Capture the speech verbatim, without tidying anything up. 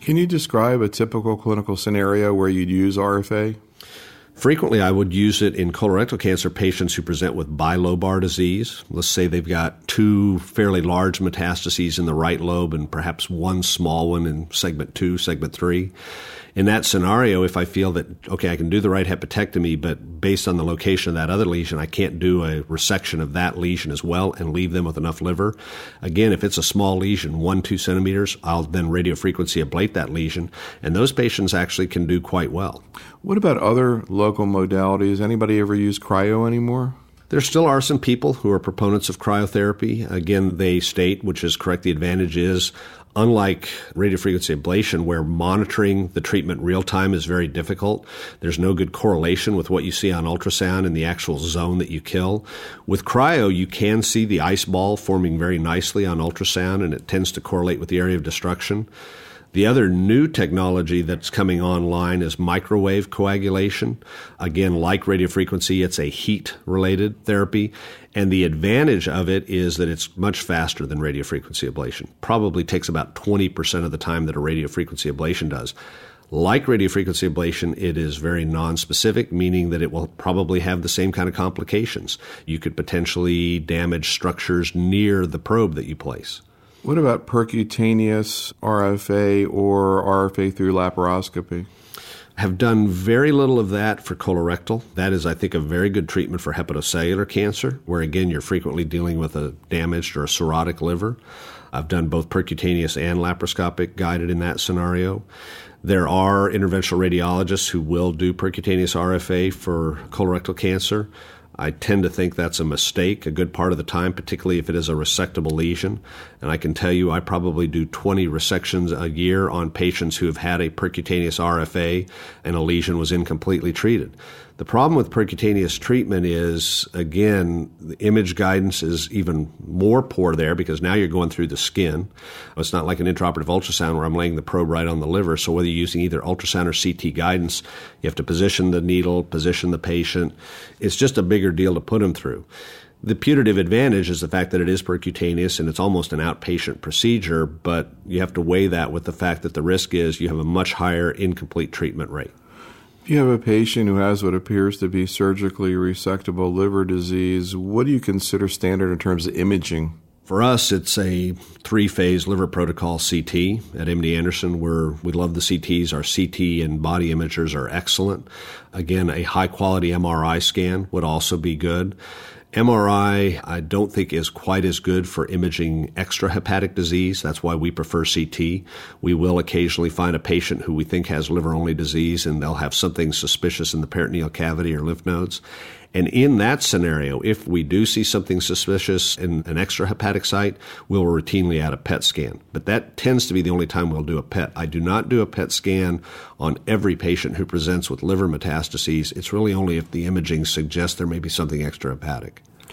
Can you describe a typical clinical scenario where you'd use R F A? Frequently, I would use it in colorectal cancer patients who present with bilobar disease. Let's say they've got two fairly large metastases in the right lobe and perhaps one small one in segment two, segment three. In that scenario, if I feel that, okay, I can do the right hepatectomy, but based on the location of that other lesion, I can't do a resection of that lesion as well and leave them with enough liver. Again, if it's a small lesion, one, two centimeters, I'll then radiofrequency ablate that lesion, and those patients actually can do quite well. What about other local modalities? Anybody ever use cryo anymore? There still are some people who are proponents of cryotherapy. Again, they state, which is correct, the advantage is, unlike radiofrequency ablation, where monitoring the treatment real time is very difficult, there's no good correlation with what you see on ultrasound in the actual zone that you kill. With cryo, you can see the ice ball forming very nicely on ultrasound, and it tends to correlate with the area of destruction. The other new technology that's coming online is microwave coagulation. Again, like radiofrequency, it's a heat-related therapy, and the advantage of it is that it's much faster than radiofrequency ablation. Probably takes about twenty percent of the time that a radiofrequency ablation does. Like radiofrequency ablation, it is very nonspecific, meaning that it will probably have the same kind of complications. You could potentially damage structures near the probe that you place. What about percutaneous R F A or R F A through laparoscopy? Have done very little of that for colorectal. That is, I think, a very good treatment for hepatocellular cancer, where, again, you're frequently dealing with a damaged or a cirrhotic liver. I've done both percutaneous and laparoscopic guided in that scenario. There are interventional radiologists who will do percutaneous R F A for colorectal cancer. I tend to think that's a mistake a good part of the time, particularly if it is a resectable lesion. And I can tell you I probably do twenty resections a year on patients who have had a percutaneous R F A and a lesion was incompletely treated. The problem with percutaneous treatment is, again, the image guidance is even more poor there because now you're going through the skin. It's not like an intraoperative ultrasound where I'm laying the probe right on the liver. So whether you're using either ultrasound or C T guidance, you have to position the needle, position the patient. It's just a bigger deal to put them through. The putative advantage is the fact that it is percutaneous and it's almost an outpatient procedure, but you have to weigh that with the fact that the risk is you have a much higher incomplete treatment rate. If you have a patient who has what appears to be surgically resectable liver disease, what do you consider standard in terms of imaging? For us, it's a three-phase liver protocol C T. At M D Anderson, we're, we love the C Ts. Our C T and body imagers are excellent. Again, a high-quality M R I scan would also be good. M R I, I don't think is quite as good for imaging extrahepatic disease. That's why we prefer C T. We will occasionally find a patient who we think has liver-only disease and they'll have something suspicious in the peritoneal cavity or lymph nodes. And in that scenario, if we do see something suspicious in an extrahepatic site, we'll routinely add a P E T scan. But that tends to be the only time we'll do a P E T. I do not do a P E T scan on every patient who presents with liver metastases. It's really only if the imaging suggests there may be something extrahepatic.